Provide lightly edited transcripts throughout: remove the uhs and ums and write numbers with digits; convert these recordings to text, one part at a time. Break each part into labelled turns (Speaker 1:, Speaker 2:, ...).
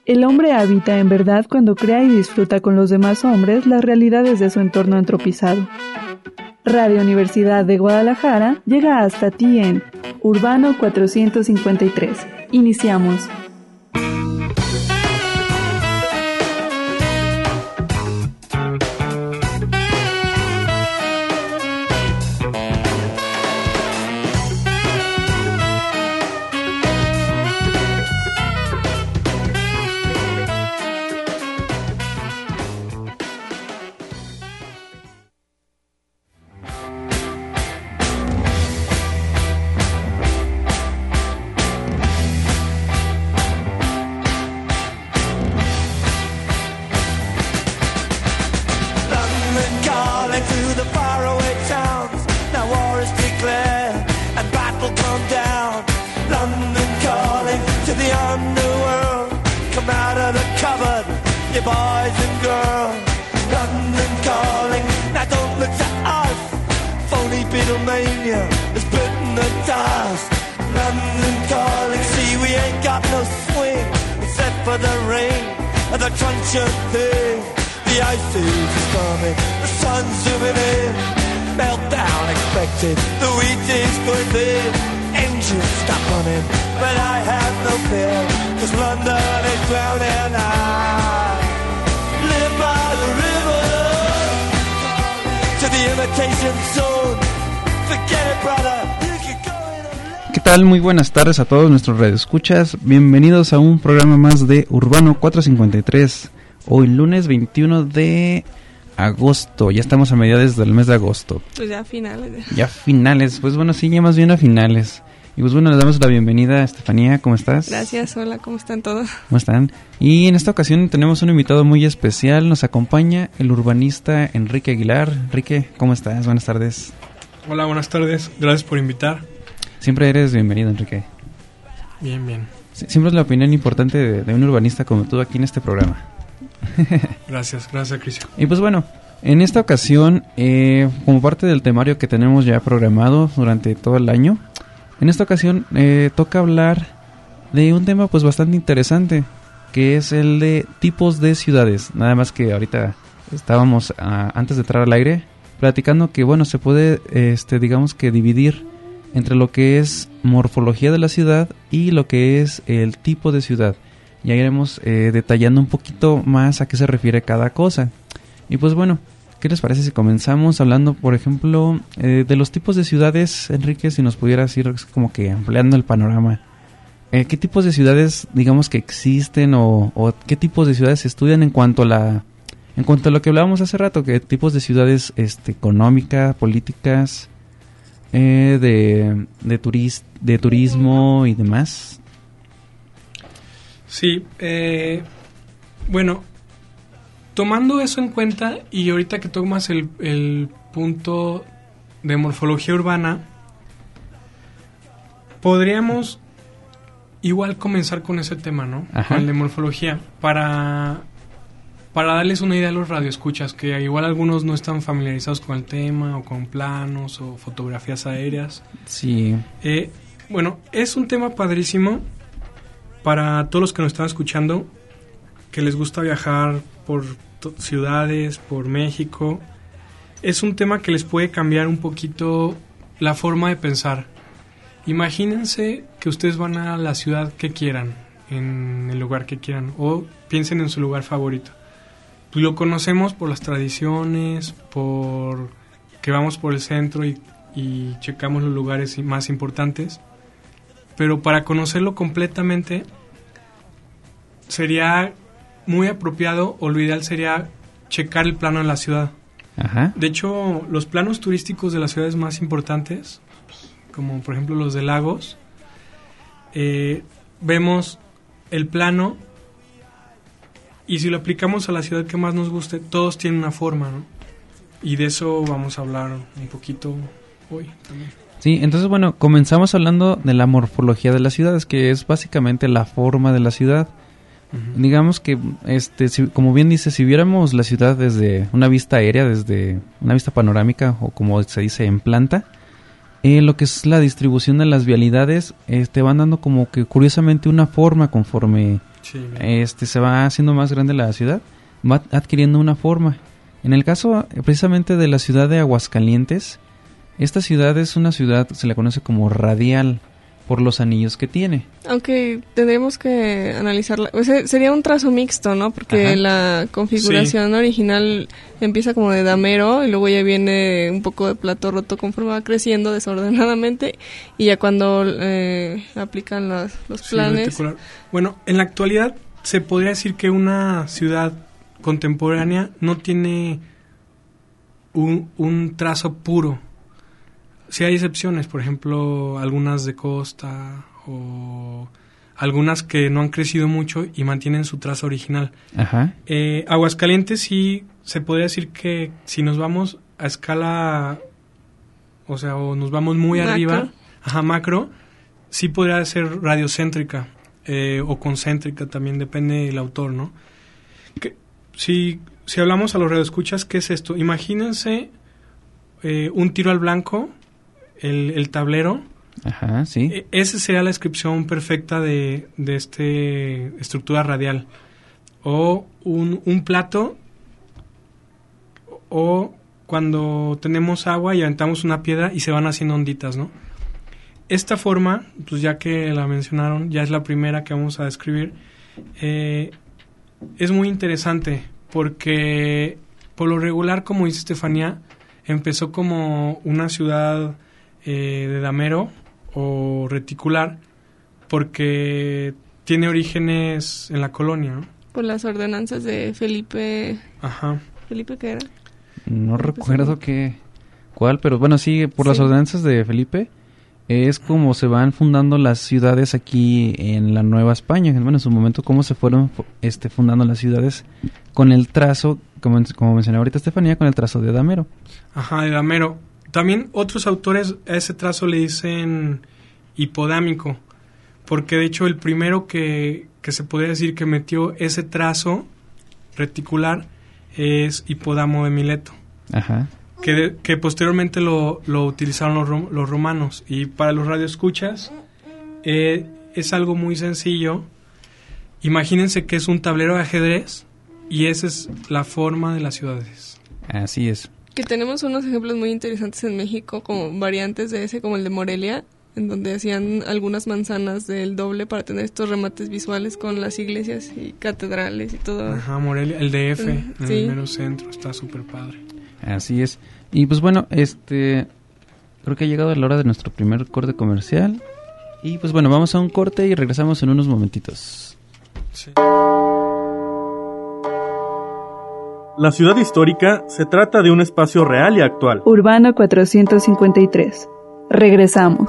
Speaker 1: El hombre habita en verdad cuando crea y disfruta con los demás hombres las realidades de su entorno antropizado. Radio Universidad de Guadalajara llega hasta ti en Urbano 453. Iniciamos.
Speaker 2: ¿Qué tal? Muy buenas tardes a todos nuestros radioescuchas. Bienvenidos a un programa más de Urbano 453. Hoy lunes 21 de agosto. Ya estamos a mediados del mes de agosto.
Speaker 3: Pues ya finales.
Speaker 2: Ya finales. Pues bueno, sí, ya más bien a finales. Y pues bueno, les damos la bienvenida a Estefanía. ¿Cómo estás?
Speaker 3: Gracias, hola, ¿cómo están todos?
Speaker 2: ¿Cómo están? Y en esta ocasión tenemos un invitado muy especial. Nos acompaña el urbanista Enrique Aguilar. Enrique, ¿cómo estás? Buenas tardes.
Speaker 4: Hola, buenas tardes. Gracias por invitar.
Speaker 2: Siempre eres bienvenido, Enrique.
Speaker 4: Bien, bien.
Speaker 2: Siempre es la opinión importante de un urbanista como tú aquí en este programa.
Speaker 4: Gracias, Cristian.
Speaker 2: Y pues bueno, en esta ocasión, como parte del temario que tenemos ya programado durante todo el año, en esta ocasión toca hablar de un tema pues bastante interesante, que es el de tipos de ciudades. Nada más que ahorita estábamos, antes de entrar al aire, platicando que bueno, se puede, digamos que dividir entre lo que es morfología de la ciudad y lo que es el tipo de ciudad. Ya iremos detallando un poquito más a qué se refiere cada cosa. Y pues bueno, ¿qué les parece si comenzamos hablando, por ejemplo, de los tipos de ciudades? Enrique, si nos pudieras ir como que ampliando el panorama. ¿Qué tipos de ciudades, digamos, que existen o qué tipos de ciudades se estudian en cuanto a lo que hablábamos hace rato? ¿Qué tipos de ciudades económicas, políticas, de turismo y demás?
Speaker 4: Sí, bueno, tomando eso en cuenta y ahorita que tomas el punto de morfología urbana, podríamos igual comenzar con ese tema, ¿no?
Speaker 2: Ajá.
Speaker 4: Con el de morfología, para darles una idea a los radioescuchas, que igual algunos no están familiarizados con el tema, o con planos, o fotografías aéreas.
Speaker 2: Sí.
Speaker 4: Bueno, es un tema padrísimo para todos los que nos están escuchando, que les gusta viajar por ciudades, por México. Es un tema que les puede cambiar un poquito la forma de pensar. Imagínense que ustedes van a la ciudad que quieran, en el lugar que quieran, o piensen en su lugar favorito. Pues lo conocemos por las tradiciones, por que vamos por el centro y checamos los lugares más importantes. Pero para conocerlo completamente sería muy apropiado, o lo ideal sería checar el plano de la ciudad.
Speaker 2: Ajá.
Speaker 4: De hecho, los planos turísticos de las ciudades más importantes, como por ejemplo los de Lagos, vemos el plano. Y si lo aplicamos a la ciudad que más nos guste, todos tienen una forma, ¿no? Y de eso vamos a hablar un poquito hoy también.
Speaker 2: Sí, entonces bueno, comenzamos hablando de la morfología de las ciudades, que es básicamente la forma de la ciudad. Uh-huh. Digamos que, como bien dice, si viéramos la ciudad desde una vista aérea, desde una vista panorámica, o como se dice en planta, lo que es la distribución de las vialidades, van dando como que curiosamente una forma conforme
Speaker 4: Sí.
Speaker 2: Se va haciendo más grande la ciudad, va adquiriendo una forma. En el caso precisamente de la ciudad de Aguascalientes, esta ciudad es una ciudad, se la conoce como radial por los anillos que tiene.
Speaker 3: Aunque tendremos que analizarla. O sea, sería un trazo mixto, ¿no? Porque
Speaker 2: Ajá.
Speaker 3: la configuración original empieza como de damero y luego ya viene un poco de plato roto conforme va creciendo desordenadamente y ya cuando aplican los planes.
Speaker 4: Reticular. Bueno, en la actualidad se podría decir que una ciudad contemporánea no tiene un trazo puro. Sí hay excepciones, por ejemplo, algunas de costa o algunas que no han crecido mucho y mantienen su trazo original.
Speaker 2: Ajá.
Speaker 4: Aguascalientes sí se podría decir que si nos vamos a escala, o sea, o nos vamos muy
Speaker 3: Macro.
Speaker 4: arriba, macro, sí podría ser radiocéntrica o concéntrica, también depende del autor, ¿no? Si hablamos a los radioescuchas, ¿qué es esto? Imagínense un tiro al blanco, el tablero.
Speaker 2: Ajá, sí.
Speaker 4: Esa sería la descripción perfecta de estructura radial. O un plato, o cuando tenemos agua y aventamos una piedra y se van haciendo onditas, ¿no? Esta forma, pues ya que la mencionaron, ya es la primera que vamos a describir, es muy interesante porque por lo regular, como dice Estefanía, empezó como una ciudad de damero o reticular porque tiene orígenes en la colonia, ¿no?
Speaker 3: Por las ordenanzas de Felipe.
Speaker 4: Ajá.
Speaker 3: ¿Felipe qué era?
Speaker 2: No recuerdo cuál, pero bueno, sí, por las ordenanzas de Felipe es como se van fundando las ciudades aquí en la Nueva España. Bueno, en su momento cómo se fueron fundando las ciudades con el trazo, como mencioné ahorita Estefanía, con el trazo de damero.
Speaker 4: Ajá, de damero. También otros autores a ese trazo le dicen hipodámico, porque de hecho el primero que se podría decir que metió ese trazo reticular es Hipódamo de Mileto.
Speaker 2: Ajá.
Speaker 4: Que posteriormente lo utilizaron los romanos. Y para los radioescuchas es algo muy sencillo. Imagínense que es un tablero de ajedrez y esa es la forma de las ciudades.
Speaker 2: Así es.
Speaker 3: Que tenemos unos ejemplos muy interesantes en México, como variantes de ese, como el de Morelia, en donde hacían algunas manzanas del doble para tener estos remates visuales con las iglesias y catedrales y todo.
Speaker 4: Ajá, Morelia, el DF, en
Speaker 3: sí.
Speaker 4: el mero centro, está súper padre.
Speaker 2: Así es. Y pues bueno, creo que ha llegado la hora de nuestro primer corte comercial. Y pues bueno, vamos a un corte y regresamos en unos momentitos.
Speaker 4: Sí.
Speaker 5: La ciudad histórica se trata de un espacio real y actual.
Speaker 1: Urbano 453. Regresamos.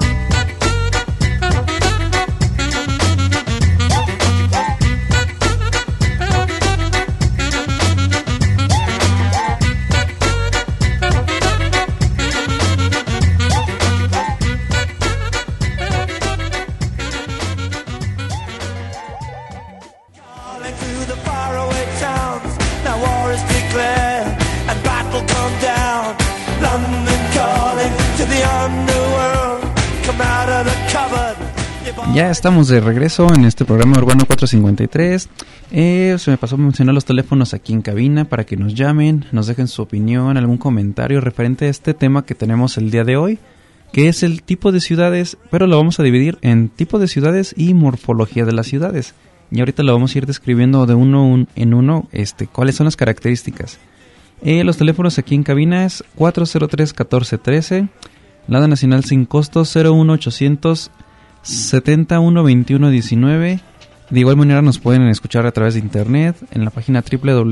Speaker 2: Ya estamos de regreso en este programa Urbano 453. Se me pasó a mencionar los teléfonos aquí en cabina para que nos llamen, nos dejen su opinión, algún comentario referente a este tema que tenemos el día de hoy, que es el tipo de ciudades, pero lo vamos a dividir en tipo de ciudades y morfología de las ciudades. Y ahorita lo vamos a ir describiendo de uno en uno, cuáles son las características. Los teléfonos aquí en cabina es 403-1413, Lada Nacional sin costo 01800 712119. De igual manera nos pueden escuchar a través de internet en la página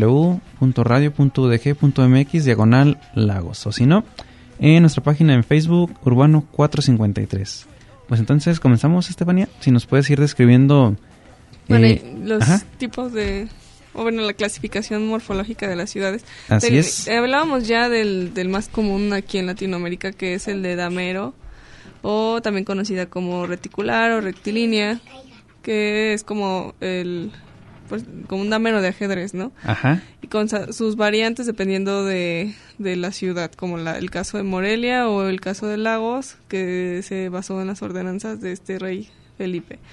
Speaker 2: www.radio.udg.mx/Lagos, o si no, en nuestra página en Facebook Urbano 453. Pues entonces comenzamos, Estefanía, si nos puedes ir describiendo
Speaker 3: los tipos de, o bueno, la clasificación morfológica de las ciudades.
Speaker 2: Así es.
Speaker 3: Hablábamos ya del más común aquí en Latinoamérica, que es el de damero, o también conocida como reticular o rectilínea, que es como como un damero de ajedrez, ¿no?
Speaker 2: Ajá.
Speaker 3: Y con sus variantes dependiendo de la ciudad, como el caso de Morelia o el caso de Lagos, que se basó en las ordenanzas de este rey Felipe.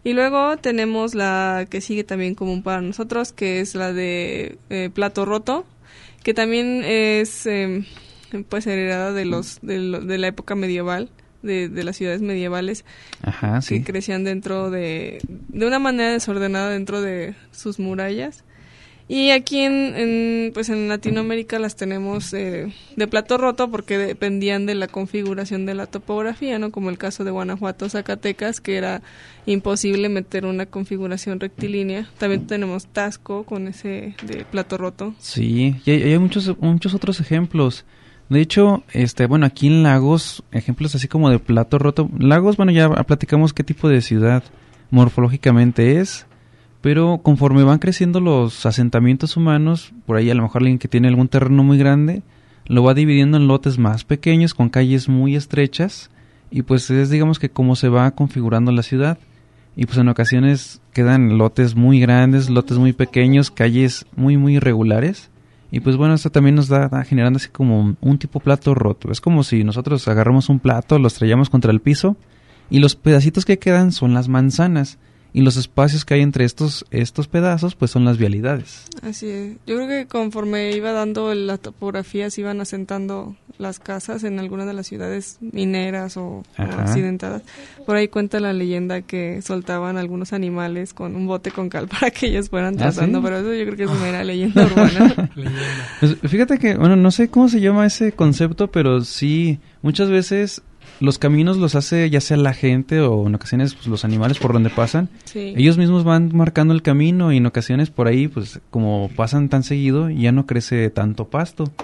Speaker 3: Y luego tenemos la que sigue también común para nosotros, que es la de Plato Roto, que también es pues heredada de la época medieval, de las ciudades medievales.
Speaker 2: Ajá, sí.
Speaker 3: Que crecían dentro de una manera desordenada dentro de sus murallas. Y aquí en Latinoamérica las tenemos de plato roto porque dependían de la configuración de la topografía, ¿no? Como el caso de Guanajuato, Zacatecas, que era imposible meter una configuración rectilínea. También tenemos Taxco con ese de plato roto.
Speaker 2: Sí, y hay muchos otros ejemplos. De hecho, aquí en Lagos, ejemplos así como de plato roto. Lagos, ya platicamos qué tipo de ciudad morfológicamente es. Pero conforme van creciendo los asentamientos humanos, por ahí a lo mejor alguien que tiene algún terreno muy grande, lo va dividiendo en lotes más pequeños, con calles muy estrechas, y pues es digamos que como se va configurando la ciudad. Y pues en ocasiones quedan lotes muy grandes, lotes muy pequeños, calles muy muy irregulares. Y pues bueno, esto también nos da generando así como un tipo plato roto. Es como si nosotros agarramos un plato, lo estrellamos contra el piso, y los pedacitos que quedan son las manzanas. Y los espacios que hay entre estos pedazos, pues son las vialidades.
Speaker 3: Así es. Yo creo que conforme iba dando la topografía, se iban asentando las casas en algunas de las ciudades mineras o accidentadas. Por ahí cuenta la leyenda que soltaban algunos animales con un bote con cal para que ellos fueran trazando, ¿sí? Pero eso yo creo que es una leyenda urbana.
Speaker 2: Pues fíjate que, no sé cómo se llama ese concepto, pero sí, muchas veces los caminos los hace ya sea la gente o en ocasiones pues, los animales por donde pasan.
Speaker 3: Sí.
Speaker 2: Ellos mismos van marcando el camino y en ocasiones por ahí, pues como pasan tan seguido, ya no crece tanto pasto.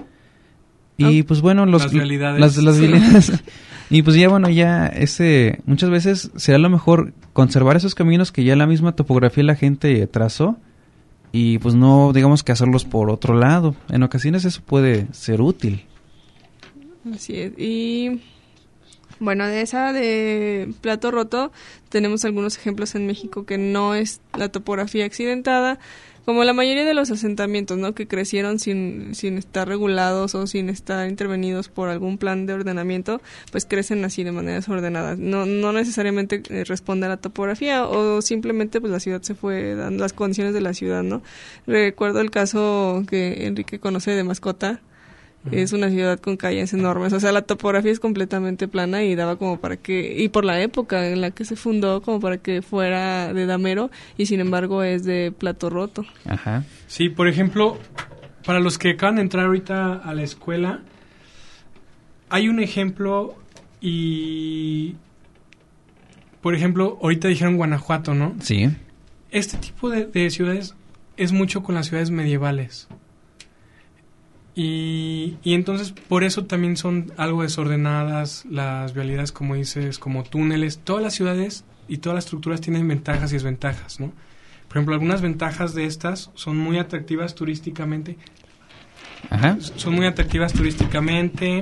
Speaker 2: Y pues bueno,
Speaker 4: las vialidades.
Speaker 2: Las vialidades. Y pues ya muchas veces será lo mejor conservar esos caminos que ya la misma topografía la gente trazó y pues no digamos que hacerlos por otro lado. En ocasiones eso puede ser útil.
Speaker 3: Así es. Y bueno, de esa de plato roto tenemos algunos ejemplos en México que no es la topografía accidentada, como la mayoría de los asentamientos, ¿no? Que crecieron sin estar regulados o sin estar intervenidos por algún plan de ordenamiento, pues crecen así de manera desordenada. No necesariamente responde a la topografía o simplemente pues la ciudad se fue dando las condiciones de la ciudad, ¿no? Recuerdo el caso que Enrique conoce de Mascota. Es una ciudad con calles enormes, o sea, la topografía es completamente plana y daba como para que, y por la época en la que se fundó, como para que fuera de damero, y sin embargo es de plato roto.
Speaker 2: Ajá.
Speaker 4: Sí, por ejemplo, para los que acaban de entrar ahorita a la escuela, hay un ejemplo y, por ejemplo, ahorita dijeron Guanajuato, ¿no?
Speaker 2: Sí.
Speaker 4: Este tipo de ciudades es mucho con las ciudades medievales. Y entonces por eso también son algo desordenadas las vialidades, como dices, como túneles. Todas las ciudades y todas las estructuras tienen ventajas y desventajas, ¿no? Por ejemplo, algunas ventajas de estas son muy atractivas turísticamente.
Speaker 2: Ajá.
Speaker 4: Son muy atractivas turísticamente.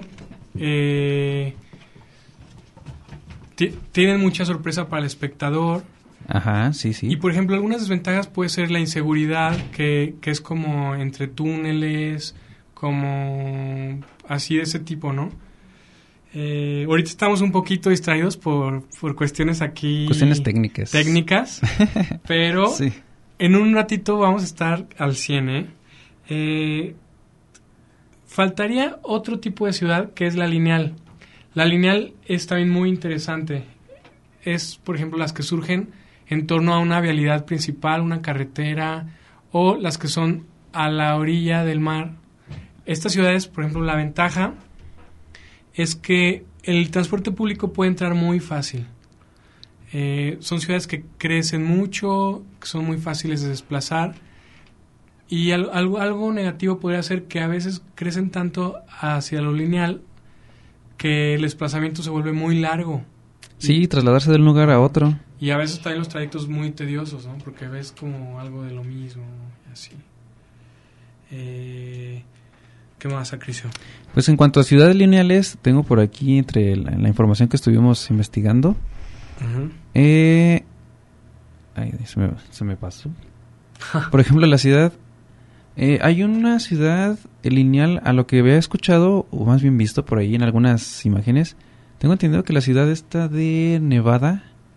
Speaker 4: Tienen mucha sorpresa para el espectador.
Speaker 2: Ajá, sí.
Speaker 4: Y por ejemplo, algunas desventajas puede ser la inseguridad, que es como entre túneles, como así de ese tipo, ¿no? Ahorita estamos un poquito distraídos por cuestiones aquí...
Speaker 2: Cuestiones técnicas.
Speaker 4: Pero sí. En un ratito vamos a estar al 100, faltaría otro tipo de ciudad que es la lineal. La lineal es también muy interesante. Es, por ejemplo, las que surgen en torno a una vialidad principal, una carretera, o las que son a la orilla del mar. Estas ciudades, por ejemplo, la ventaja es que el transporte público puede entrar muy fácil. Son ciudades que crecen mucho, que son muy fáciles de desplazar. Y algo negativo podría ser que a veces crecen tanto hacia lo lineal que el desplazamiento se vuelve muy largo.
Speaker 2: Sí, trasladarse de un lugar a otro.
Speaker 4: Y a veces también los trayectos muy tediosos, ¿no? Porque ves como algo de lo mismo y así. ¿Qué más, Acricio?
Speaker 2: Pues en cuanto a ciudades lineales, tengo por aquí entre la información que estuvimos investigando.
Speaker 4: Uh-huh.
Speaker 2: Se me pasó. Por ejemplo, la ciudad... hay una ciudad lineal, a lo que había escuchado, o más bien visto por ahí en algunas imágenes. Tengo entendido que la ciudad esta de Nevada,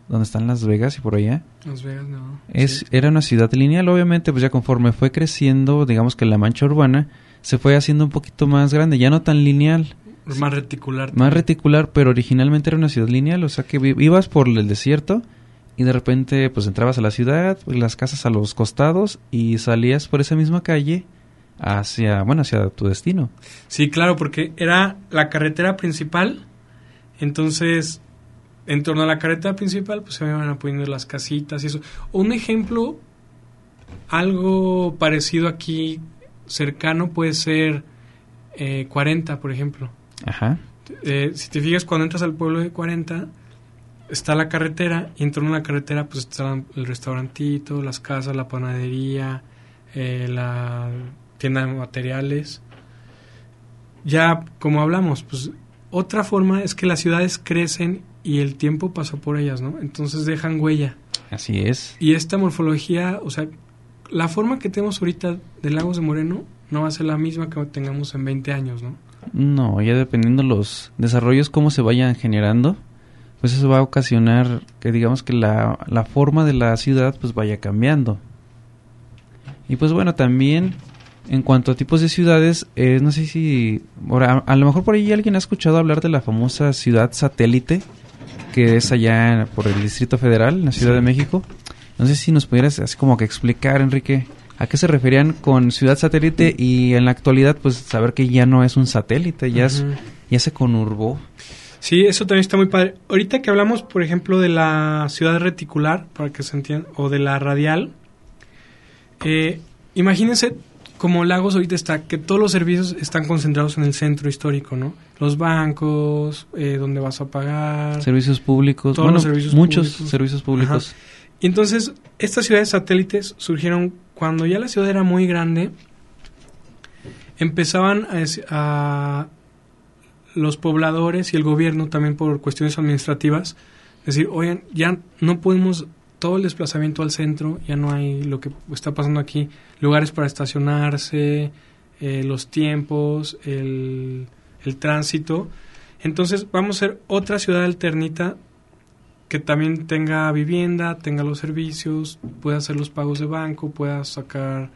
Speaker 2: donde están Las Vegas y por allá.
Speaker 4: Las Vegas, no.
Speaker 2: Era una ciudad lineal, obviamente, pues ya conforme fue creciendo, digamos que la mancha urbana se fue haciendo un poquito más grande, ya no tan lineal.
Speaker 4: Más reticular.
Speaker 2: Más reticular, pero originalmente era una ciudad lineal, o sea que ibas por el desierto y de repente pues entrabas a la ciudad, las casas a los costados y salías por esa misma calle hacia tu destino.
Speaker 4: Sí, claro, porque era la carretera principal, entonces en torno a la carretera principal pues se iban poniendo las casitas y eso. Un ejemplo, algo parecido aquí cercano puede ser 40, por ejemplo.
Speaker 2: Ajá.
Speaker 4: Si te fijas, cuando entras al pueblo de 40 está la carretera y en torno a la carretera pues está el restaurantito, las casas, la panadería, la tienda de materiales. Ya como hablamos, pues otra forma es que las ciudades crecen y el tiempo pasó por ellas, ¿no? Entonces dejan huella.
Speaker 2: Así es.
Speaker 4: Y esta morfología, o sea, la forma que tenemos ahorita de Lagos de Moreno no va a ser la misma que tengamos en 20 años, ¿no?
Speaker 2: No, ya dependiendo los desarrollos, cómo se vayan generando, pues eso va a ocasionar que digamos que la forma de la ciudad pues vaya cambiando. Y pues bueno, también en cuanto a tipos de ciudades, no sé si a lo mejor por ahí alguien ha escuchado hablar de la famosa ciudad satélite, que es allá por el Distrito Federal, en la Ciudad de México. No sé si nos pudieras así como que explicar, Enrique, ¿a qué se referían con ciudad satélite? Y en la actualidad, pues saber que ya no es un satélite, ya se conurbó.
Speaker 4: Sí, eso también está muy padre. Ahorita que hablamos, por ejemplo, de la ciudad reticular, para que se entienda, o de la radial, imagínense como Lagos ahorita está, que todos los servicios están concentrados en el centro histórico, ¿no? Los bancos, donde vas a pagar.
Speaker 2: Servicios públicos.
Speaker 4: Todos los servicios
Speaker 2: muchos
Speaker 4: públicos.
Speaker 2: Servicios públicos.
Speaker 4: Ajá. Y entonces, estas ciudades satélites surgieron cuando ya la ciudad era muy grande. Empezaban a los pobladores y el gobierno, también por cuestiones administrativas, decir, oigan, ya no podemos todo el desplazamiento al centro, ya no hay lo que está pasando aquí, lugares para estacionarse, los tiempos, el tránsito. Entonces vamos a hacer otra ciudad alternita que también tenga vivienda, tenga los servicios, pueda hacer los pagos de banco, pueda sacar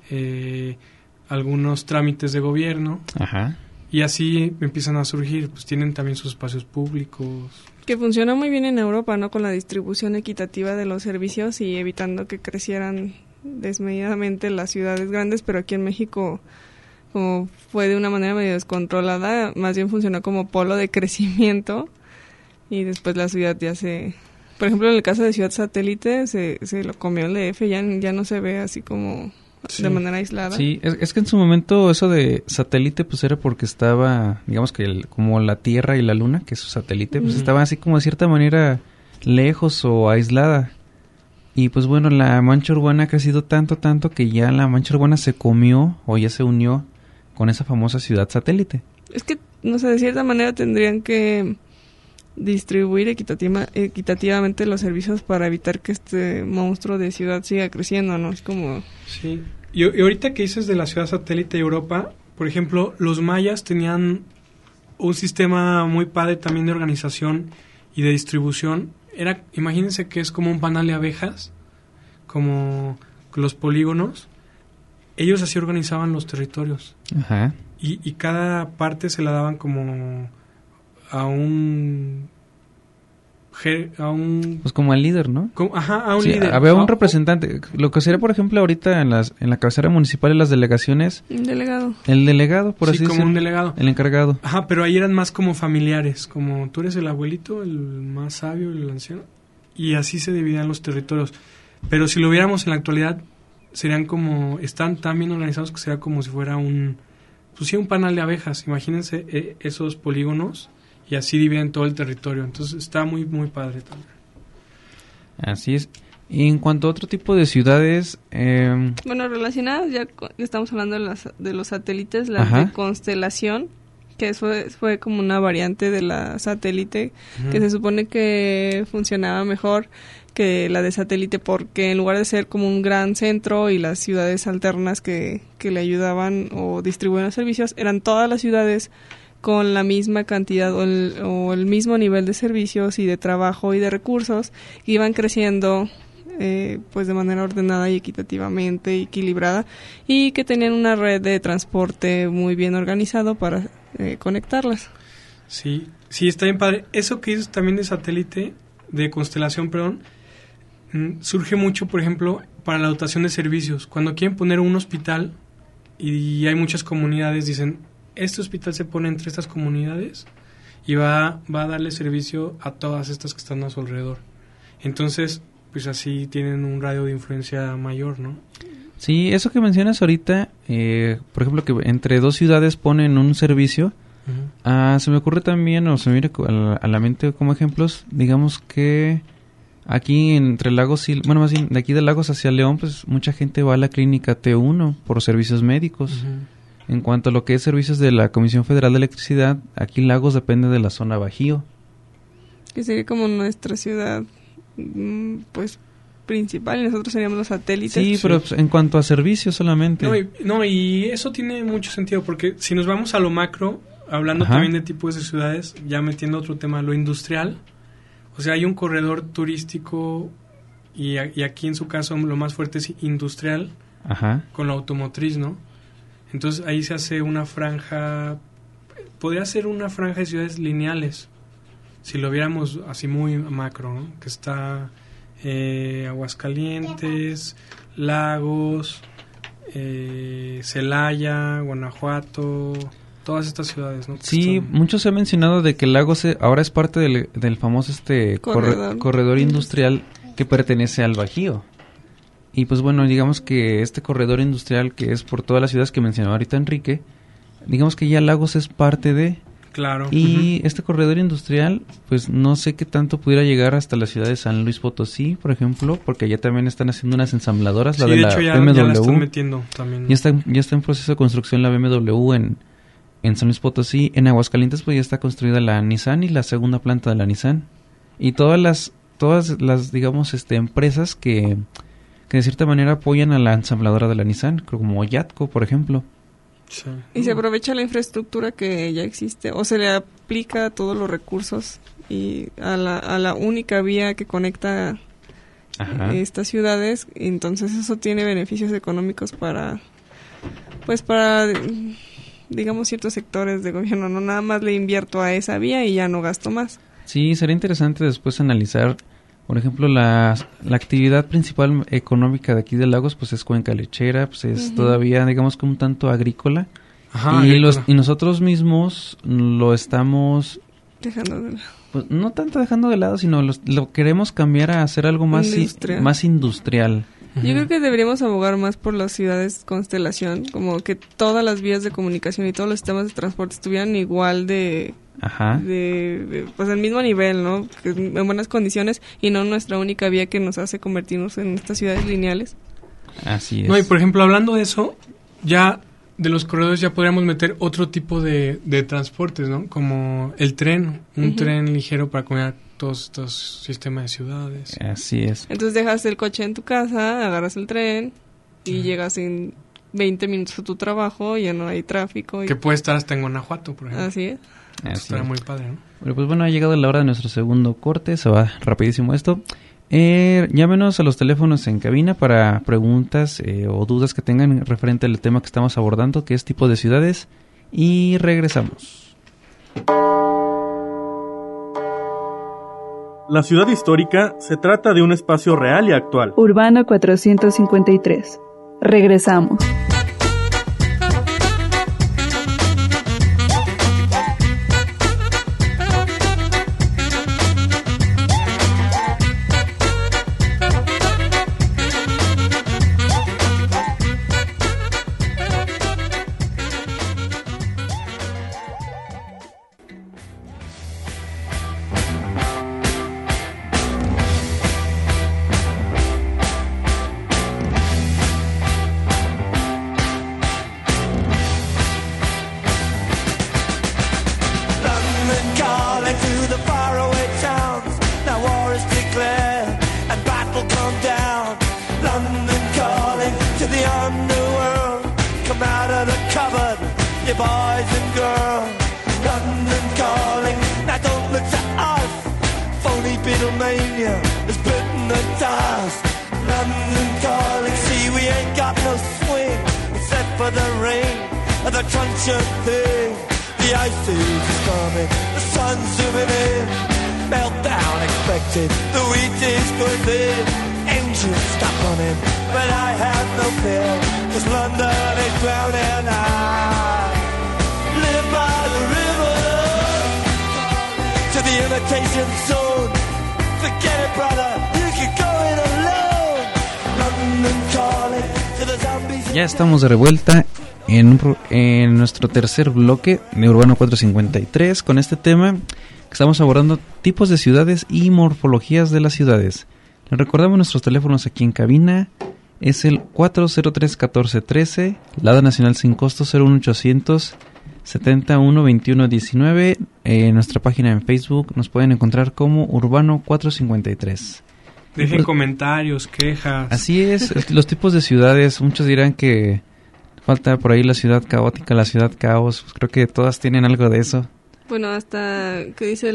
Speaker 4: algunos trámites de gobierno.
Speaker 2: Ajá.
Speaker 4: Y así empiezan a surgir, pues tienen también sus espacios públicos.
Speaker 3: Que funciona muy bien en Europa, ¿no? Con la distribución equitativa de los servicios y evitando que crecieran desmedidamente las ciudades grandes, pero aquí en México, como fue de una manera medio descontrolada, más bien funcionó como polo de crecimiento y después la ciudad ya por ejemplo, en el caso de Ciudad Satélite, se lo comió el DF, ya no se ve así como de manera aislada.
Speaker 2: Sí, es que en su momento eso de satélite pues era porque estaba, digamos que como la Tierra y la Luna, que es su satélite, pues estaba así como de cierta manera lejos o aislada. Y pues bueno, la mancha urbana ha crecido tanto que ya la mancha urbana se comió o ya se unió con esa famosa ciudad satélite.
Speaker 3: Es que, no sé, de cierta manera tendrían que distribuir equitativamente los servicios para evitar que este monstruo de ciudad siga creciendo, ¿no? Es como...
Speaker 4: Sí, y ahorita que dices de la ciudad satélite de Europa, por ejemplo, los mayas tenían un sistema muy padre también de organización y de distribución. Imagínense que es como un panal de abejas, como los polígonos. Ellos así organizaban los territorios.
Speaker 2: Ajá.
Speaker 4: Y cada parte se la daban como a un
Speaker 2: pues como al líder, ¿no?
Speaker 4: A un líder.
Speaker 2: Había un representante. Lo que sería, por ejemplo, ahorita en la cabecera municipal y las delegaciones.
Speaker 3: Un delegado.
Speaker 2: El delegado, por así decirlo.
Speaker 4: Sí, como un delegado.
Speaker 2: El encargado.
Speaker 4: Ajá, pero ahí eran más como familiares, como tú eres el abuelito, el más sabio, el anciano. Y así se dividían los territorios. Pero si lo viéramos en la actualidad, serían como, están tan bien organizados que sería como si fuera un panal de abejas. Imagínense esos polígonos. Y así dividen todo el territorio. Entonces está muy, muy padre también.
Speaker 2: Así es. Y en cuanto a otro tipo de ciudades...
Speaker 3: Bueno, relacionadas, ya estamos hablando de los satélites, la de constelación, que eso fue como una variante de la satélite, que se supone que funcionaba mejor que la de satélite, porque en lugar de ser como un gran centro y las ciudades alternas que le ayudaban o distribuían los servicios, eran todas las ciudades con la misma cantidad o el mismo nivel de servicios y de trabajo y de recursos, iban creciendo pues de manera ordenada y equitativamente equilibrada, y que tenían una red de transporte muy bien organizado para conectarlas.
Speaker 4: Sí, está bien padre. Eso que dices también de satélite, de constelación, perdón, surge mucho, por ejemplo, para la dotación de servicios. Cuando quieren poner un hospital y hay muchas comunidades, dicen, este hospital se pone entre estas comunidades y va a darle servicio a todas estas que están a su alrededor. Entonces, pues así tienen un radio de influencia mayor, ¿no?
Speaker 2: Sí, eso que mencionas ahorita, por ejemplo, que entre dos ciudades ponen un servicio, se me ocurre también, o se me viene a la mente como ejemplos, digamos que aquí entre Lagos y, bueno, más bien de aquí de Lagos hacia León, pues mucha gente va a la clínica T1 por servicios médicos. En cuanto a lo que es servicios de la Comisión Federal de Electricidad, aquí Lagos depende de la zona Bajío.
Speaker 3: Que sería como nuestra ciudad pues principal, y nosotros seríamos los satélites.
Speaker 2: Sí, pero pues, en cuanto a servicios solamente.
Speaker 4: Y eso tiene mucho sentido, porque si nos vamos a lo macro, hablando también de tipos de ciudades, ya metiendo otro tema, lo industrial, o sea, hay un corredor turístico y aquí en su caso lo más fuerte es industrial, con la automotriz, ¿no? Entonces ahí se hace una franja, podría ser una franja de ciudades lineales, si lo viéramos así muy macro, ¿no? Que está Aguascalientes, Lagos, Celaya, Guanajuato, todas estas ciudades, ¿no?
Speaker 2: Sí, mucho se ha mencionado de que Lagos ahora es parte del famoso corredor industrial que pertenece al Bajío. Y pues bueno, digamos que este corredor industrial que es por todas las ciudades que mencionó ahorita Enrique, digamos que ya Lagos es parte de...
Speaker 4: Claro.
Speaker 2: Y este corredor industrial, pues no sé qué tanto pudiera llegar hasta la ciudad de San Luis Potosí, por ejemplo, porque allá también están haciendo unas ensambladoras, la de la BMW.
Speaker 4: Ya la están metiendo también.
Speaker 2: Ya está en proceso de construcción la BMW en San Luis Potosí. En Aguascalientes pues ya está construida la Nissan y la segunda planta de la Nissan. Y todas las digamos empresas que de cierta manera apoyan a la ensambladora de la Nissan, como Yatco, por ejemplo.
Speaker 4: Sí.
Speaker 3: Y se aprovecha la infraestructura que ya existe, o se le aplica todos los recursos y a la única vía que conecta estas ciudades. Entonces eso tiene beneficios económicos para digamos ciertos sectores de gobierno. No nada más le invierto a esa vía y ya no gasto más.
Speaker 2: Sí, sería interesante después analizar, por ejemplo, la actividad principal económica de aquí de Lagos, pues es cuenca lechera, pues es todavía, digamos, que un tanto agrícola. Y nosotros mismos lo estamos...
Speaker 3: dejando de lado.
Speaker 2: Pues no tanto dejando de lado, sino lo queremos cambiar a hacer algo más industrial.
Speaker 3: Yo creo que deberíamos abogar más por las ciudades constelación, como que todas las vías de comunicación y todos los sistemas de transporte estuvieran igual de pues el mismo nivel, ¿no? Que en buenas condiciones, y no nuestra única vía que nos hace convertirnos en estas ciudades lineales.
Speaker 2: Así es.
Speaker 4: No, y por ejemplo, hablando de eso, ya de los corredores ya podríamos meter otro tipo de transportes, ¿no? Como el tren, un tren ligero para combinar todos estos sistemas de ciudades.
Speaker 2: Así es.
Speaker 3: Entonces dejas el coche en tu casa, agarras el tren y llegas en 20 minutos a tu trabajo, ya no hay tráfico.
Speaker 4: Que puede estar hasta en Guanajuato, por ejemplo.
Speaker 3: Así es.
Speaker 4: Estará muy padre, ¿no?
Speaker 2: Pero pues bueno, ha llegado la hora de nuestro segundo corte, se va rapidísimo esto. Llámenos a los teléfonos en cabina para preguntas o dudas que tengan referente al tema que estamos abordando, que es tipo de ciudades, y regresamos.
Speaker 5: La ciudad histórica se trata de un espacio real y actual.
Speaker 1: Urbano 453. Regresamos.
Speaker 6: Boys and girls, for the rain and the truncheon thing. The ice is coming, the sun's zooming in. Meltdown expected, the wheat is going thin. Engines stop running, but I have no fear, 'cause London is drowning. I live by the river to the imitation zone. Forget it, brother, you can go it alone. London calling to the zombies.
Speaker 2: Ya estamos de revuelta en nuestro tercer bloque de Urbano 453 con este tema que estamos abordando: tipos de ciudades y morfologías de las ciudades. Les recordamos nuestros teléfonos aquí en cabina. Es el 403-1413, Lada Nacional sin costo 01800 712119. En nuestra página en Facebook nos pueden encontrar como Urbano 453.
Speaker 4: Dejen comentarios, quejas.
Speaker 2: Así es, los tipos de ciudades. Muchos dirán que falta por ahí la ciudad caótica, la ciudad caos. Pues creo que todas tienen algo de eso.
Speaker 3: Bueno, hasta que dice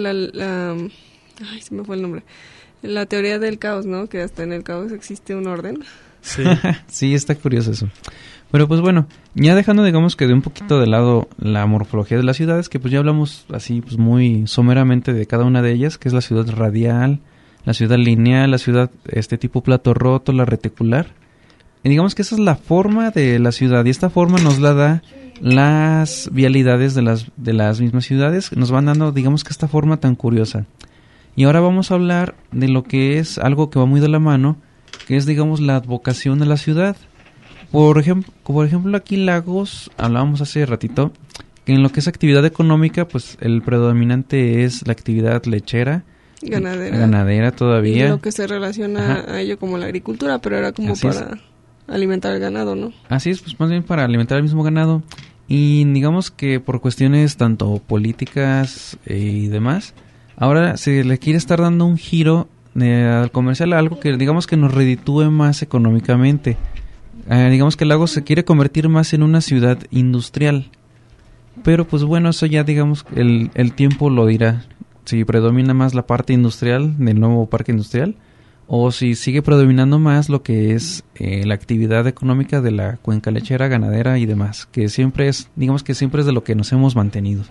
Speaker 3: ay, se me fue el nombre. La teoría del caos, ¿no? Que hasta en el caos existe un orden.
Speaker 4: Sí.
Speaker 2: Sí, está curioso eso. Pero pues bueno, ya dejando digamos que de un poquito de lado la morfología de las ciudades, que pues ya hablamos así pues muy someramente de cada una de ellas, que es la ciudad radial, la ciudad lineal, la ciudad tipo plato roto, la reticular. Y digamos que esa es la forma de la ciudad, y esta forma nos la da las vialidades de las mismas ciudades, nos van dando digamos que esta forma tan curiosa. Y ahora vamos a hablar de lo que es algo que va muy de la mano, que es digamos la advocación de la ciudad. Por ejemplo aquí en Lagos, hablábamos hace ratito, que en lo que es actividad económica, pues el predominante es la actividad lechera, ganadera todavía.
Speaker 3: Y lo que se relaciona a ello como la agricultura, pero era como así para alimentar el ganado, ¿no?
Speaker 2: Así es, pues más bien para alimentar el mismo ganado. Y digamos que por cuestiones tanto políticas y demás, ahora se le quiere estar dando un giro al comercial, algo que digamos que nos reditúe más económicamente. Digamos que Lagos se quiere convertir más en una ciudad industrial. Pero pues bueno, eso ya digamos el tiempo lo dirá. Si predomina más la parte industrial del nuevo parque industrial, o si sigue predominando más lo que es la actividad económica de la cuenca lechera, ganadera y demás, que siempre es, digamos que siempre es de lo que nos hemos mantenido.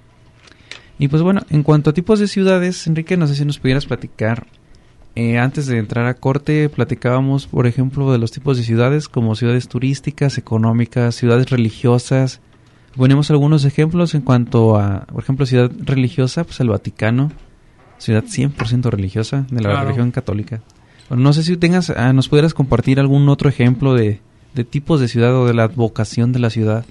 Speaker 2: Y pues bueno, en cuanto a tipos de ciudades, Enrique, no sé si nos pudieras platicar, antes de entrar a corte, platicábamos, por ejemplo, de los tipos de ciudades como ciudades turísticas, económicas, ciudades religiosas. Ponemos algunos ejemplos en cuanto a, por ejemplo, ciudad religiosa, pues el Vaticano, ciudad 100% religiosa de la religión católica. Bueno, no sé si nos pudieras compartir algún otro ejemplo de tipos de ciudad o de la advocación de la ciudad.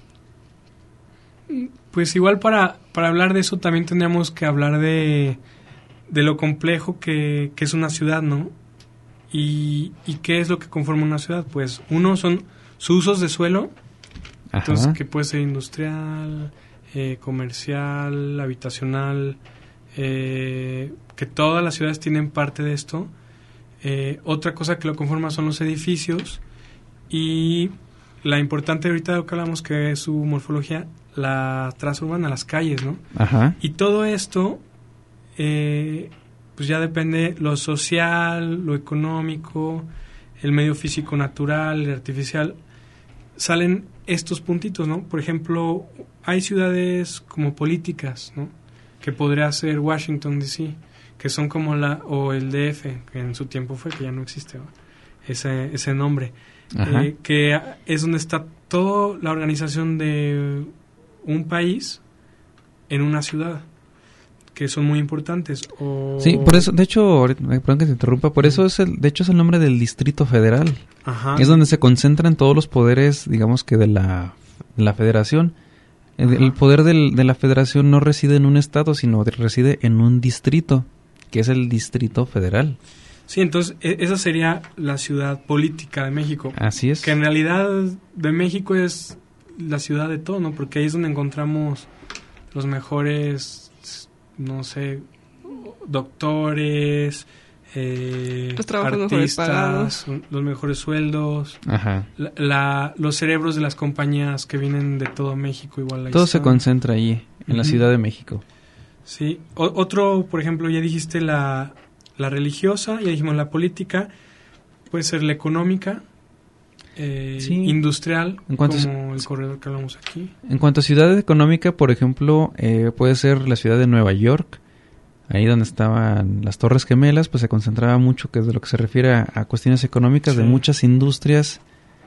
Speaker 4: Pues igual para hablar de eso también tendríamos que hablar de lo complejo que es una ciudad, ¿no? Y qué es lo que conforma una ciudad. Pues uno son sus usos de suelo.
Speaker 2: Ajá.
Speaker 4: Entonces, que puede ser industrial, comercial, habitacional, que todas las ciudades tienen parte de esto. Otra cosa que lo conforma son los edificios, y la importante ahorita de lo que hablamos, que es su morfología, la traza urbana, las calles, ¿no?
Speaker 2: Ajá.
Speaker 4: Y todo esto, pues ya depende lo social, lo económico, el medio físico natural, el artificial. Salen estos puntitos, ¿no? Por ejemplo, hay ciudades como políticas, ¿no? Que podría ser Washington D.C., que son como o el DF, que en su tiempo fue, que ya no existe, ¿no? ese nombre, que es donde está toda la organización de un país en una ciudad, que son muy importantes.
Speaker 2: Sí, por eso, de hecho, perdón que te interrumpa, por eso es el nombre del Distrito Federal.
Speaker 4: Ajá.
Speaker 2: Es donde se concentran todos los poderes, digamos que de la federación. El poder de la federación no reside en un estado, sino reside en un distrito, que es el Distrito Federal.
Speaker 4: Sí, entonces esa sería la ciudad política de México.
Speaker 2: Así es.
Speaker 4: Que en realidad de México es la ciudad de todo, ¿no? Porque ahí es donde encontramos los mejores, no sé, doctores,
Speaker 3: los trabajos
Speaker 4: artistas, los mejores sueldos.
Speaker 2: Ajá.
Speaker 4: Los cerebros de las compañías que vienen de todo México igual ahí
Speaker 2: todo
Speaker 4: están.
Speaker 2: Se concentra ahí, en la Ciudad de México.
Speaker 4: Sí. Otro, por ejemplo, ya dijiste la religiosa, ya dijimos la política, puede ser la económica,
Speaker 2: Sí.
Speaker 4: industrial
Speaker 2: En cuanto
Speaker 4: como el corredor que hablamos aquí.
Speaker 2: En cuanto a ciudad económica, por ejemplo, puede ser la ciudad de Nueva York. Ahí donde estaban las Torres Gemelas, pues se concentraba mucho que es de lo que se refiere a cuestiones económicas
Speaker 4: Sí.
Speaker 2: de muchas industrias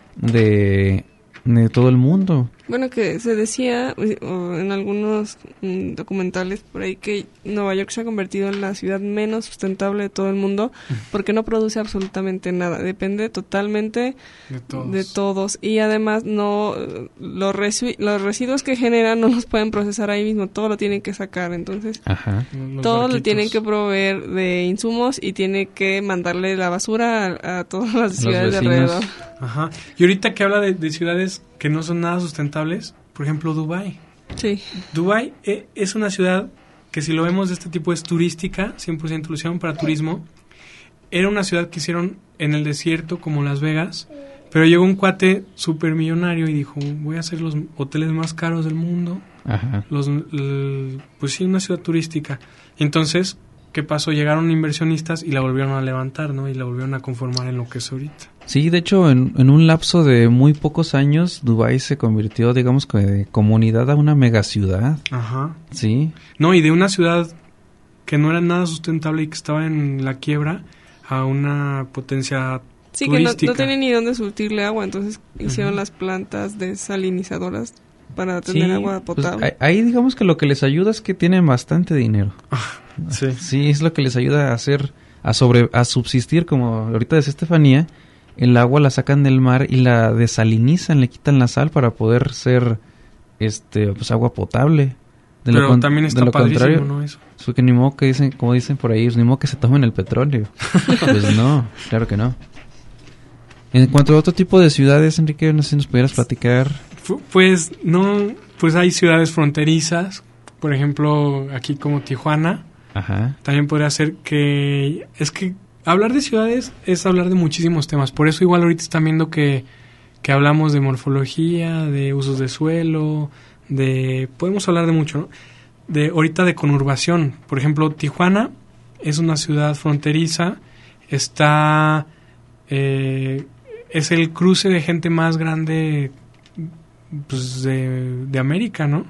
Speaker 2: de todo el mundo.
Speaker 3: Bueno, que se decía o en algunos documentales por ahí que Nueva York se ha convertido en la ciudad menos sustentable de todo el mundo porque no produce absolutamente nada, depende totalmente de todos y además no los residuos que generan no los pueden procesar ahí mismo, todo lo tienen que sacar, entonces
Speaker 2: Ajá.
Speaker 4: Los
Speaker 3: todo le
Speaker 4: barquitos.
Speaker 3: tienen que proveer de insumos y tiene que mandarle la basura a todas las ciudades de
Speaker 2: vecinos.
Speaker 3: alrededor.
Speaker 4: Ajá. Y ahorita que habla de ciudades que no son nada sustentables, por ejemplo, Dubái.
Speaker 3: Sí.
Speaker 4: Dubái es una ciudad que si lo vemos de este tipo es turística, 100% lo hicieron para turismo. Era una ciudad que hicieron en el desierto como Las Vegas, pero llegó un cuate súper millonario y dijo, voy a hacer los hoteles más caros del mundo.
Speaker 2: Ajá.
Speaker 4: Pues sí, una ciudad turística. Entonces, ¿qué pasó? Llegaron inversionistas y la volvieron a levantar, ¿no? Y la volvieron a conformar en lo que es ahorita.
Speaker 2: Sí, de hecho, en un lapso de muy pocos años, Dubái se convirtió, digamos, que de comunidad a una megaciudad.
Speaker 4: Ajá.
Speaker 2: Sí.
Speaker 4: No, y de una ciudad que no era nada sustentable y que estaba en la quiebra a una potencia
Speaker 3: Sí,
Speaker 4: turística.
Speaker 3: que no tienen ni dónde surtirle agua, entonces hicieron las plantas desalinizadoras para tener
Speaker 2: Sí,
Speaker 3: agua
Speaker 2: pues,
Speaker 3: potable.
Speaker 2: ahí digamos que lo que les ayuda es que tienen bastante dinero.
Speaker 4: Sí.
Speaker 2: Sí, es lo que les ayuda a hacer, a subsistir, como ahorita decía Estefanía, el agua la sacan del mar y la desalinizan, le quitan la sal para poder ser, pues agua potable.
Speaker 4: Pero también está
Speaker 2: de lo
Speaker 4: padrísimo,
Speaker 2: contrario,
Speaker 4: ¿no? Eso.
Speaker 2: que ni modo que dicen, como dicen por ahí, ni modo que se tomen el petróleo. Pues no, claro que no. En cuanto a otro tipo de ciudades, Enrique, no sé si nos pudieras platicar.
Speaker 4: Pues no, pues hay ciudades fronterizas, por ejemplo, aquí como Tijuana.
Speaker 2: Ajá.
Speaker 4: También podría ser que... Es que hablar de ciudades es hablar de muchísimos temas. Por eso igual ahorita están viendo que hablamos de morfología, de usos de suelo, podemos hablar de mucho, ¿no? Ahorita de conurbación. Por ejemplo, Tijuana es una ciudad fronteriza. Está... es el cruce de gente más grande pues, de América, ¿no?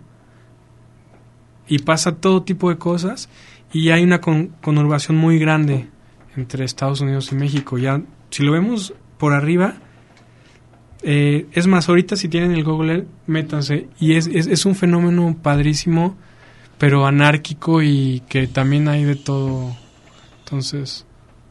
Speaker 4: Y pasa todo tipo de cosas. Y hay una conurbación muy grande entre Estados Unidos y México. Ya, si lo vemos por arriba, es más, ahorita si tienen el Google Earth, métanse. Y es un fenómeno padrísimo, pero anárquico y que también hay de todo. Entonces...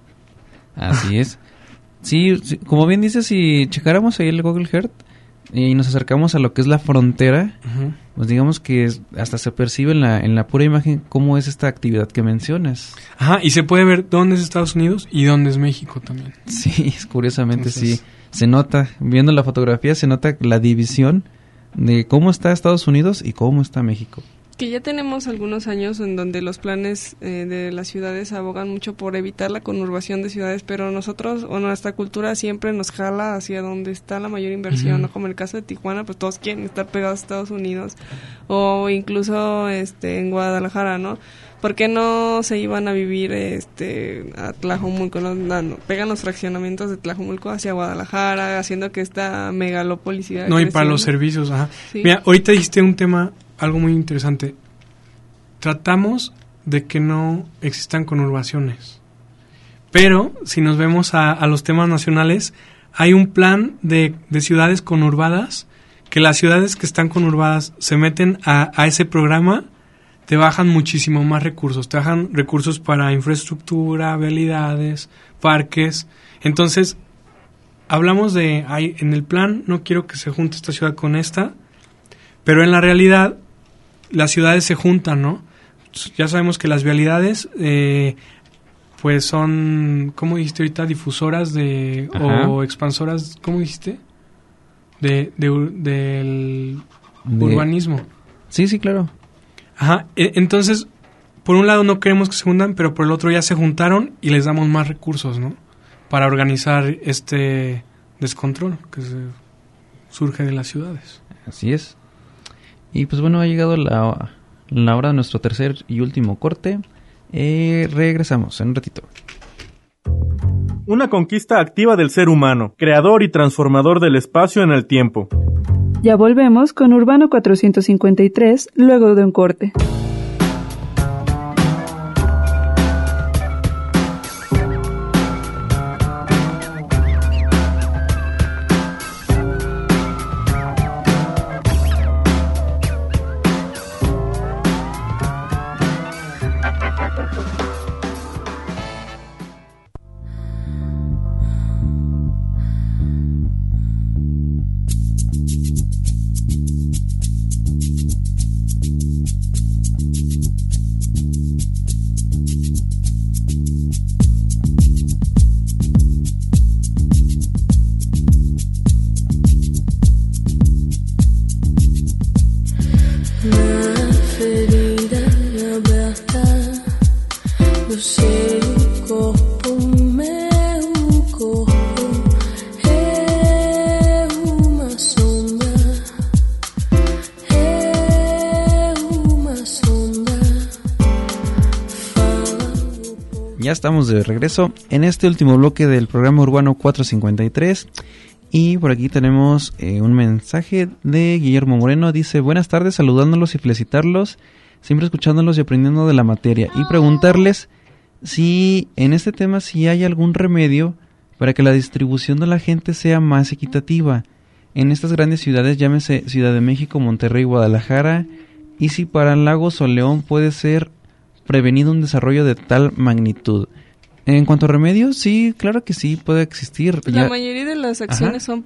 Speaker 2: Así es. Sí, como bien dices, si checáramos ahí el Google Earth y nos acercamos a lo que es la frontera,
Speaker 4: uh-huh.
Speaker 2: pues digamos que hasta se percibe en la pura imagen cómo es esta actividad que mencionas.
Speaker 4: Ajá, y se puede ver dónde es Estados Unidos y dónde es México también.
Speaker 2: Sí, curiosamente
Speaker 4: Entonces,
Speaker 2: sí. Se nota, viendo la fotografía, se nota la división de cómo está Estados Unidos y cómo está México.
Speaker 3: Que ya tenemos algunos años en donde los planes de las ciudades abogan mucho por evitar la conurbación de ciudades, pero nosotros o nuestra cultura siempre nos jala hacia donde está la mayor inversión,
Speaker 4: Uh-huh.
Speaker 3: ¿no? Como el caso de Tijuana, pues todos quieren estar pegados a Estados Unidos, o incluso en Guadalajara, ¿no? ¿Por qué no se iban a vivir a Tlajomulco? No, pegan los fraccionamientos de Tlajomulco hacia Guadalajara, haciendo que esta megalópolis siga
Speaker 4: No, y para
Speaker 3: creciendo.
Speaker 4: los servicios, ajá.
Speaker 3: Sí.
Speaker 4: Mira, ahorita dijiste un tema, algo muy interesante. Tratamos de que no existan conurbaciones. Pero, si nos vemos a los temas nacionales, hay un plan de ciudades conurbadas, que las ciudades que están conurbadas se meten a ese programa, te bajan muchísimo más recursos. Te bajan recursos para infraestructura, vialidades, parques. Entonces, hablamos en el plan, no quiero que se junte esta ciudad con esta, pero en la realidad, las ciudades se juntan, ¿no? Ya sabemos que las vialidades, pues son, ¿cómo dijiste ahorita? Difusoras o expansoras, ¿cómo dijiste? Del urbanismo.
Speaker 2: Sí, sí, claro.
Speaker 4: Ajá, entonces, por un lado no queremos que se juntan, pero por el otro ya se juntaron y les damos más recursos, ¿no? Para organizar este descontrol que surge de las ciudades.
Speaker 2: Así es. Y pues bueno, ha llegado la hora de nuestro tercer y último corte. Regresamos en un ratito.
Speaker 5: una conquista activa del ser humano, creador y transformador del espacio en el tiempo.
Speaker 1: Ya volvemos con Urbano 453 luego de un corte.
Speaker 2: Ya estamos de regreso en este último bloque del programa Urbano 453 y por aquí tenemos un mensaje de Guillermo Moreno. Dice: buenas tardes, saludándolos y felicitarlos, siempre escuchándolos y aprendiendo de la materia, y preguntarles si en este tema si hay algún remedio para que la distribución de la gente sea más equitativa en estas grandes ciudades, llámese Ciudad de México, Monterrey, Guadalajara, y si para Lagos o León puede ser prevenido un desarrollo de tal magnitud. En cuanto a remedios, sí, claro que sí, puede existir.
Speaker 3: La mayoría de las acciones son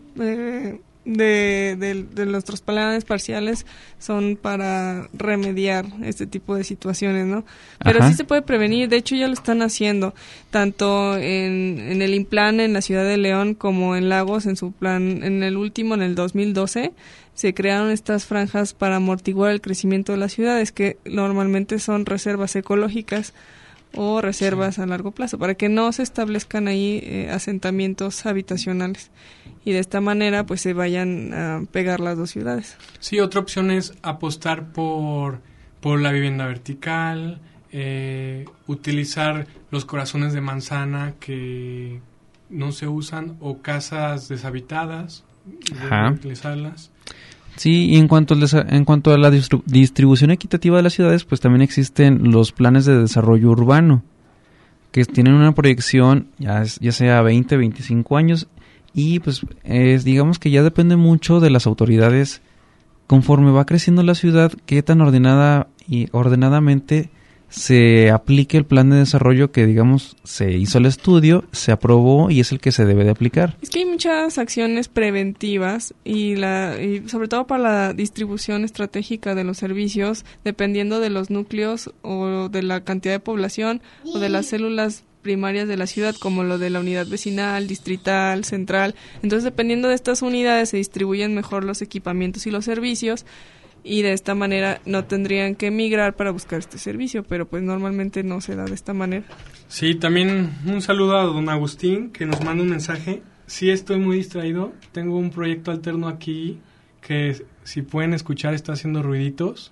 Speaker 3: de nuestros planes parciales son para remediar este tipo de situaciones, ¿no? Pero sí se puede prevenir, de hecho ya lo están haciendo, tanto en el INPLAN en la ciudad de León como en Lagos, en su plan, en el último, en el 2012, se crearon estas franjas para amortiguar el crecimiento de las ciudades, que normalmente son reservas ecológicas o reservas a largo plazo, para que no se establezcan ahí asentamientos habitacionales y de esta manera pues se vayan a pegar las dos ciudades.
Speaker 4: Sí, otra opción es apostar por la vivienda vertical, utilizar los corazones de manzana que no se usan o casas deshabitadas, utilizarlas.
Speaker 2: Sí, y en cuanto a la distribución equitativa de las ciudades, pues también existen los planes de desarrollo urbano, que tienen una proyección ya sea 20, 25 años, y pues digamos que ya depende mucho de las autoridades, conforme va creciendo la ciudad, qué tan ordenada y ordenadamente se aplique el plan de desarrollo que, digamos, se hizo el estudio, se aprobó y es el que se debe de aplicar.
Speaker 3: Es que hay muchas acciones preventivas y sobre todo para la distribución estratégica de los servicios, dependiendo de los núcleos o de la cantidad de población o de las células primarias de la ciudad, como lo de la unidad vecinal, distrital, central. Entonces, dependiendo de estas unidades, se distribuyen mejor los equipamientos y los servicios, y de esta manera no tendrían que emigrar para buscar este servicio, pero pues normalmente no se da de esta manera.
Speaker 4: Sí, también un saludo a don Agustín, que nos manda un mensaje. Sí, estoy muy distraído, tengo un proyecto alterno aquí que, si pueden escuchar, está haciendo ruiditos.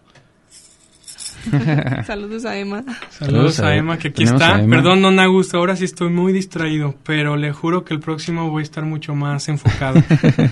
Speaker 3: Saludos a Emma.
Speaker 4: Saludos a Emma, que aquí está. Perdón, don Augusto, ahora sí estoy muy distraído, pero le juro que el próximo voy a estar mucho más enfocado.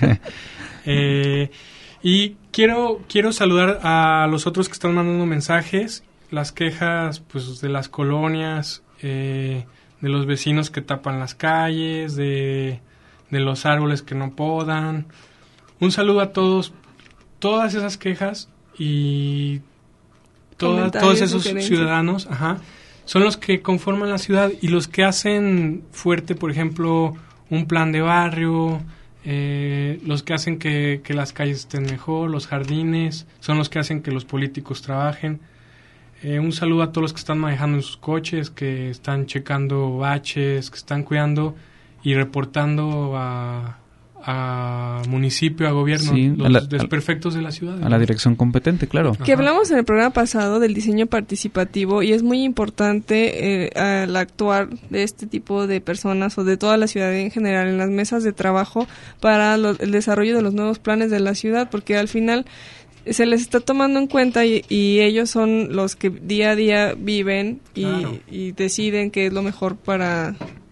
Speaker 4: Y quiero saludar a los otros que están mandando mensajes, las quejas pues de las colonias, de los vecinos que tapan las calles, de los árboles que no podan. Un saludo a todas esas quejas y todos esos ciudadanos, son los que conforman la ciudad y los que hacen fuerte, por ejemplo, un plan de barrio. Los que hacen que las calles estén mejor, los jardines, son los que hacen que los políticos trabajen. Un saludo a todos los que están manejando en sus coches, que están checando baches, que están cuidando y reportando a municipio, a gobierno, sí, los desperfectos de la ciudad.
Speaker 2: A la dirección competente, claro.
Speaker 3: Que hablamos en el programa pasado del diseño participativo y es muy importante al actuar de este tipo de personas o de toda la ciudad en general en las mesas de trabajo para el desarrollo de los nuevos planes de la ciudad, porque al final se les está tomando en cuenta y ellos son los que día a día viven y deciden qué es lo mejor para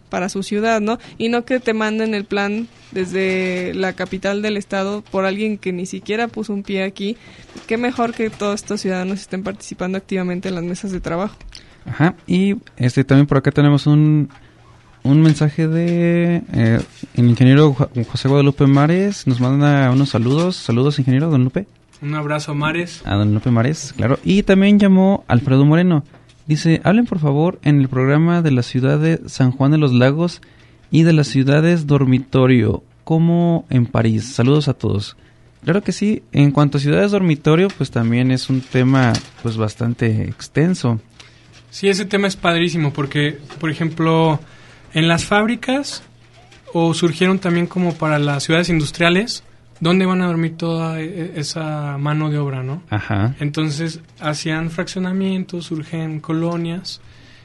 Speaker 3: para su ciudad, ¿no? Y no que te manden el plan desde la capital del estado por alguien que ni siquiera puso un pie aquí. Qué mejor que todos estos ciudadanos estén participando activamente en las mesas de trabajo.
Speaker 2: Ajá, y también por acá tenemos un mensaje de el ingeniero José Guadalupe Mares. Nos manda unos saludos. Saludos, ingeniero, don Lupe.
Speaker 4: Un abrazo a Mares.
Speaker 2: A don Lupe Mares, claro. Y también llamó Alfredo Moreno. Dice, hablen por favor en el programa de la ciudad de San Juan de los Lagos y de las ciudades dormitorio, como en París. Saludos a todos. Claro que sí. En cuanto a ciudades dormitorio, pues también es un tema pues bastante extenso.
Speaker 4: Sí, ese tema es padrísimo porque, por ejemplo, en las fábricas o surgieron también como para las ciudades industriales, ¿dónde van a dormir toda esa mano de obra, no?
Speaker 2: Ajá.
Speaker 4: Entonces hacían fraccionamientos, surgen colonias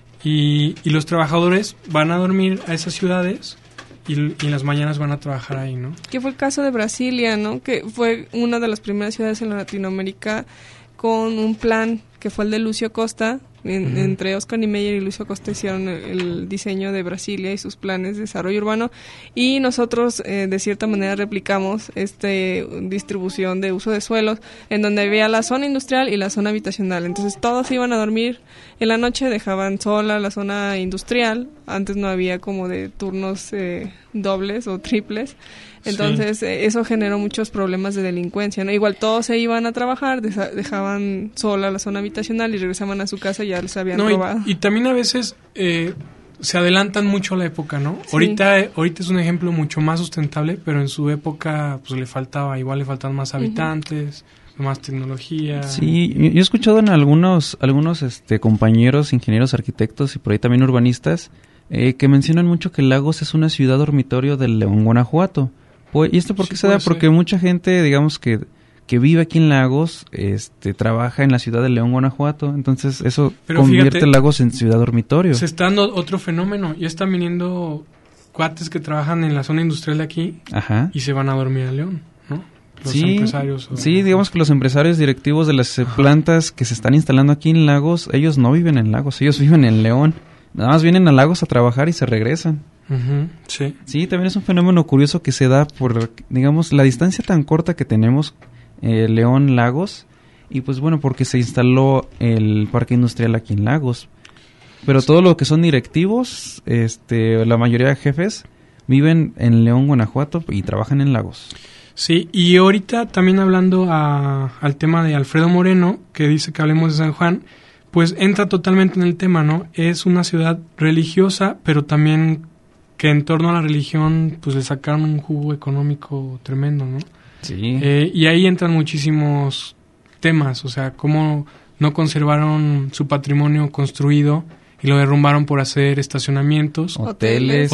Speaker 4: y los trabajadores van a dormir a esas ciudades y en las mañanas van a trabajar ahí, ¿no?
Speaker 3: Que fue el caso de Brasilia, ¿no? Que fue una de las primeras ciudades en Latinoamérica con un plan que fue el de Lucio Costa. Entre Oscar Niemeyer y Lucio Costa hicieron el diseño de Brasilia y sus planes de desarrollo urbano, y nosotros de cierta manera replicamos distribución de uso de suelos, en donde había la zona industrial y la zona habitacional. Entonces todos iban a dormir en la noche, dejaban sola la zona industrial. Antes no había como de turnos dobles o triples. Entonces, sí, eso generó muchos problemas de delincuencia, ¿no? Igual todos se iban a trabajar, dejaban sola la zona habitacional y regresaban a su casa y ya les habían robado.
Speaker 4: Y también a veces se adelantan mucho a la época, ¿no? Sí. Ahorita es un ejemplo mucho más sustentable, pero en su época pues le faltaban más habitantes, más tecnología.
Speaker 2: Sí, yo he escuchado en algunos compañeros, ingenieros, arquitectos y por ahí también urbanistas, que mencionan mucho que Lagos es una ciudad dormitorio del León, Guanajuato. ¿Y esto por qué se da? Porque mucha gente, digamos, que vive aquí en Lagos, trabaja en la ciudad de León, Guanajuato. Entonces eso convierte Lagos en ciudad dormitorio.
Speaker 4: Se está dando otro fenómeno. Ya están viniendo cuates que trabajan en la zona industrial de aquí. Ajá. Y se van a dormir a León, ¿no? Los empresarios. Sí,
Speaker 2: digamos que los empresarios directivos de las plantas que se están instalando aquí en Lagos, ellos no viven en Lagos, ellos viven en León. Nada más vienen a Lagos a trabajar y se regresan.
Speaker 4: Sí.
Speaker 2: Sí, también es un fenómeno curioso que se da por, digamos, la distancia tan corta que tenemos León-Lagos, y pues bueno, porque se instaló el parque industrial aquí en Lagos. Pero todo lo que son directivos, la mayoría de jefes viven en León, Guanajuato y trabajan en Lagos.
Speaker 4: Sí, y ahorita también hablando al tema de Alfredo Moreno, que dice que hablemos de San Juan, pues entra totalmente en el tema, ¿no? Es una ciudad religiosa, pero también que en torno a la religión pues le sacaron un jugo económico tremendo, ¿no?
Speaker 2: Sí.
Speaker 4: Y ahí entran muchísimos temas, o sea, cómo no conservaron su patrimonio construido y lo derrumbaron por hacer estacionamientos, hoteles,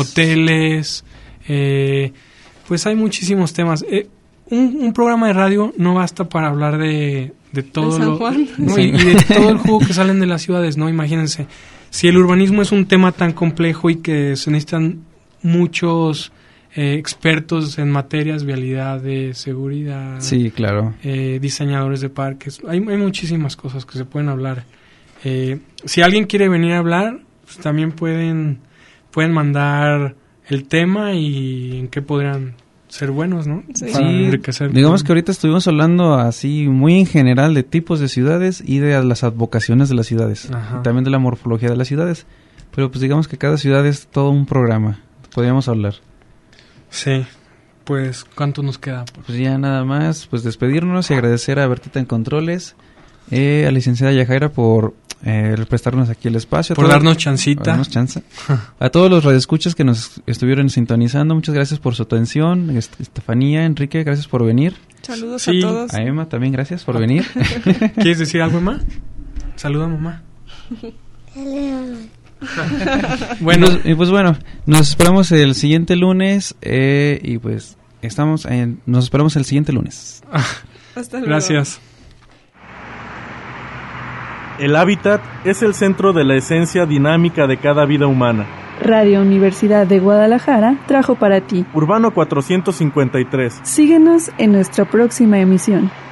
Speaker 4: pues hay muchísimos temas. Un programa de radio no basta para hablar de todo
Speaker 3: San Juan.
Speaker 4: ¿no? Sí. Y de todo el jugo que salen de las ciudades, ¿no? Imagínense, si el urbanismo es un tema tan complejo y que se necesitan muchos expertos en materias, vialidad, de seguridad.
Speaker 2: Sí, claro.
Speaker 4: Diseñadores de parques. Hay muchísimas cosas que se pueden hablar. Si alguien quiere venir a hablar, pues también pueden mandar el tema y en qué podrían ser buenos, ¿no?
Speaker 3: Sí.
Speaker 2: Digamos que ahorita estuvimos hablando así muy en general de tipos de ciudades y de las advocaciones de las ciudades. Ajá. Y también de la morfología de las ciudades. Pero pues digamos que cada ciudad es todo un programa. Podríamos hablar.
Speaker 4: Sí. Pues, ¿cuánto nos queda?
Speaker 2: Pues ya nada más, pues despedirnos y agradecer a Bertita en Controles, a la licenciada Yajaira por prestarnos aquí el espacio.
Speaker 4: Por darnos chancita.
Speaker 2: Darnos chance. A todos los radioescuchas que nos estuvieron sintonizando, muchas gracias por su atención. Estefanía, Enrique, gracias por venir.
Speaker 3: Saludos a todos.
Speaker 2: A Emma también, gracias por venir.
Speaker 4: ¿Quieres decir algo, Emma? Saluda, mamá.
Speaker 2: Bueno, pues bueno, nos esperamos el siguiente lunes y pues nos esperamos el siguiente lunes.
Speaker 3: Hasta luego.
Speaker 4: Gracias.
Speaker 5: El hábitat es el centro de la esencia dinámica de cada vida humana.
Speaker 1: Radio Universidad de Guadalajara trajo para ti
Speaker 5: Urbano 453.
Speaker 1: Síguenos en nuestra próxima emisión.